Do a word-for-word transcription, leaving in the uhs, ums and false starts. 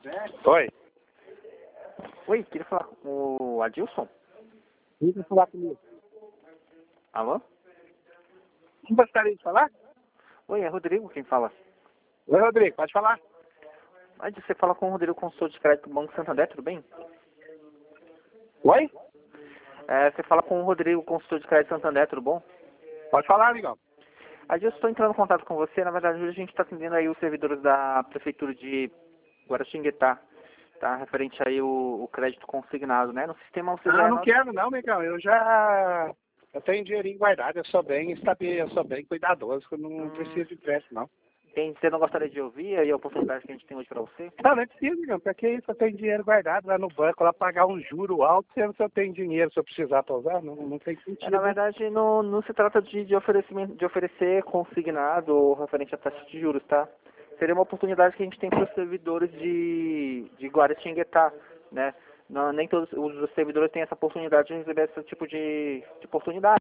Oi. Oi, queria falar com o Adilson? Queria falar comigo. Alô? Quem gostaria de falar? Oi, é Rodrigo quem fala. Oi, Rodrigo, pode falar. Adilson, você fala com o Rodrigo, consultor de crédito do Banco Santander, tudo bem? Oi? É, você fala com o Rodrigo, consultor de crédito Santander, tudo bom? Pode falar, amigão. Adilson, estou entrando em contato com você. Na verdade, hoje a gente está atendendo aí os servidores da Prefeitura de Guaratinguetá, tá? Referente aí o, o crédito consignado, né? No sistema você Ah, já... eu não quero não, amigão. Eu já... Eu tenho dinheirinho guardado. Eu sou bem estabil, eu sou bem cuidadoso. Eu não Hum, preciso de crédito, não. tem, você não gostaria de ouvir aí a oportunidade que a gente tem hoje para você? Não, não é preciso, amigão. Pra que isso? Eu tenho dinheiro guardado lá no banco, lá pagar um juro alto, sendo que eu tenho dinheiro, se eu precisar pra usar, não, não tem É, sentido. na verdade, não, não se trata de, de, oferecimento, de oferecer consignado ou referente a taxa de juros, tá? Seria uma oportunidade que a gente tem para os servidores de, de Guaratinguetá, né? Não, nem todos os servidores têm essa oportunidade de receber esse tipo de, de oportunidade.